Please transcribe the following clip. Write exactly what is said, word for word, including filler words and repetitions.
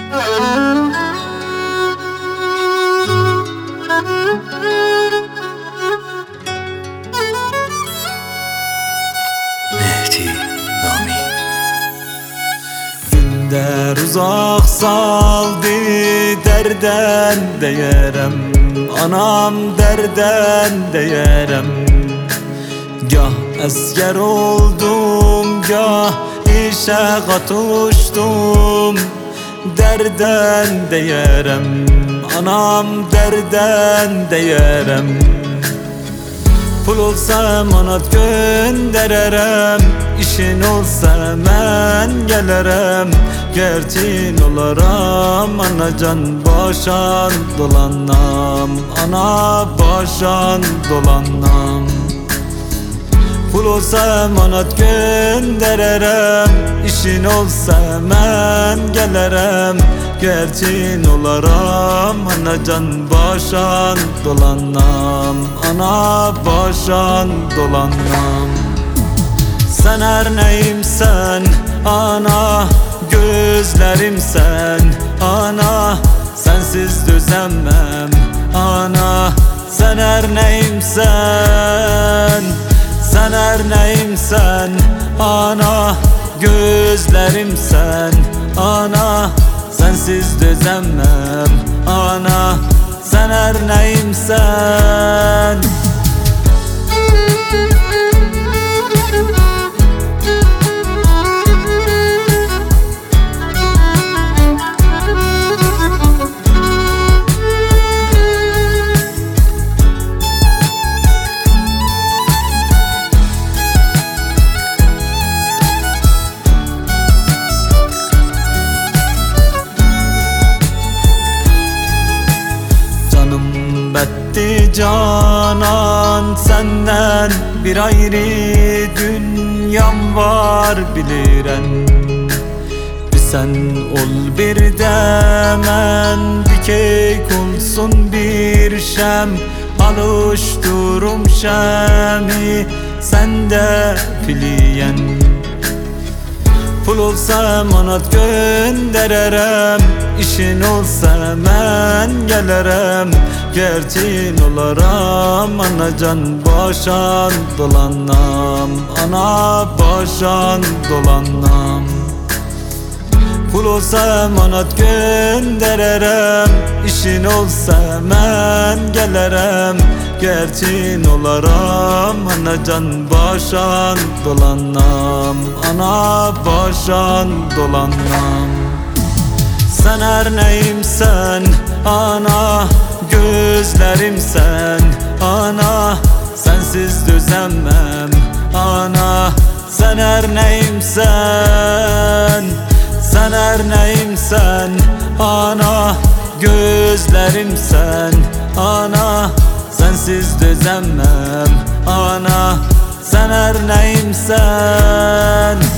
Mehdi Nami. Güller uzak saldı derden deyerem, anam derden deyerem. Gah esker oldum, gah işe katuştum, derden deyerem, anam derden deyerem. Pul olsa manat göndererem, işin olsa men gelerem. Gerçin olaram, anacan başan dolanam, ana başan dolanam. Pul olsa manat göndererem, işin olsa men gelerem. Gerçin olaram, anacan başan dolanam, ana başan dolanam. Sen her neyimsen ana, gözlerimsen ana. Sensiz düzenmem ana. Sen her neyimsen, sen her neyimsen ana. Gözlerimsen ana. Sensiz düzenmem ana. Sen her neyimsen. Betti canan, senden bir ayrı dünyam var biliren. Bir sen ol bir demen, bir keyk olsun bir şem. Alıştırım şemi sende piliyen. Pul olsa manat göndererem, işin olsa men gelerem. Gerçin olaram, anacan başan dolanam, ana başan dolanam. Pul olsa manat göndererem, işin olsa men gelerem. Gerçin olaram, anacan başan dolanam, ana başan dolanam. Sen her neyimsen ana, gözlerimsen ana. Sensiz düzenmem ana. Sen her neyimsen, sen her neyimsen ana. Gözlerimsen ana. Sensiz düzenmem ana. Sen her neyimsen.